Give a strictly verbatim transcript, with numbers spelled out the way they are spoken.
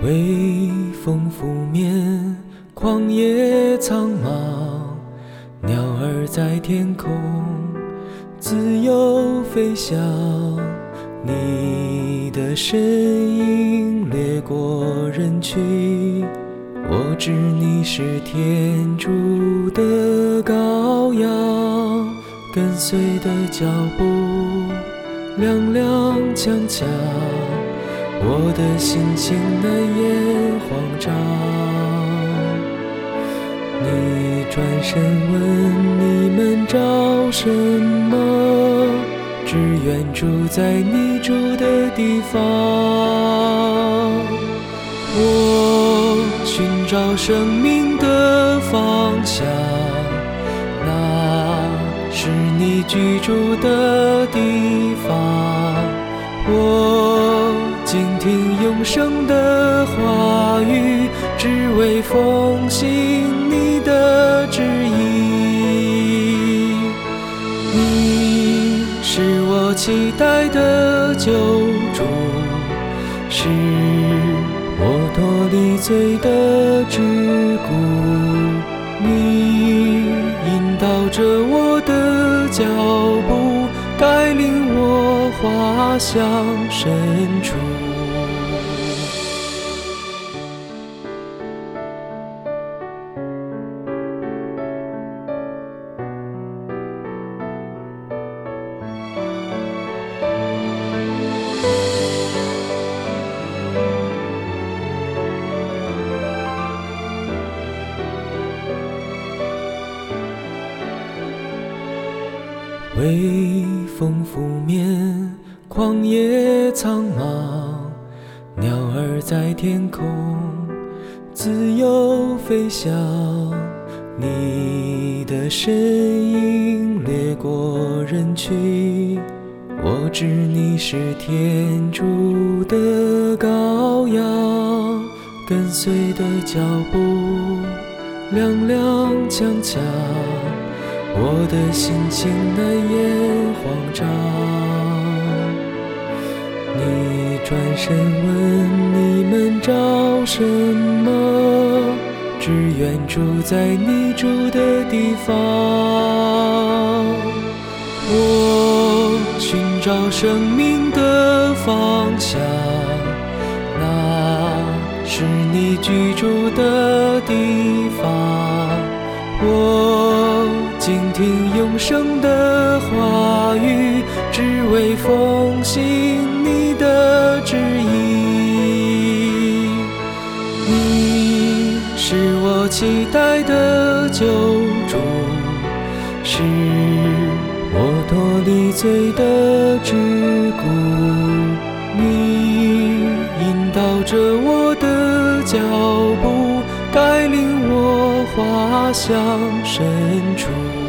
微风拂面，旷野苍茫，鸟儿在天空自由飞翔。你的身影掠过人群，我知你是天主的羔羊。跟随的脚步踉踉跄跄，我的心情难言慌张。你转身问你们找什么，只愿住在你住的地方。我寻找生命的方向，那是你居住的地方。我静听永生的话语，只为奉行你的旨意。你是我期待的救主，是我脱离罪的桎梏。你引导着我的脚步，带领我滑向深处。微风拂面，旷野苍茫，鸟儿在天空自由飞翔。你的身影掠过人群，我知你是天主的羔羊。跟随的脚步踉踉跄跄，我的心情难言慌张。你转身问你们找什么，只愿住在你住的地方。我寻找生命的方向，那是你居住的地方。我静听永生的话语，只为奉行你的旨意。你是我期待的救主，是我脱离罪的桎梏。你引导着我的脚步，带领我滑向深处。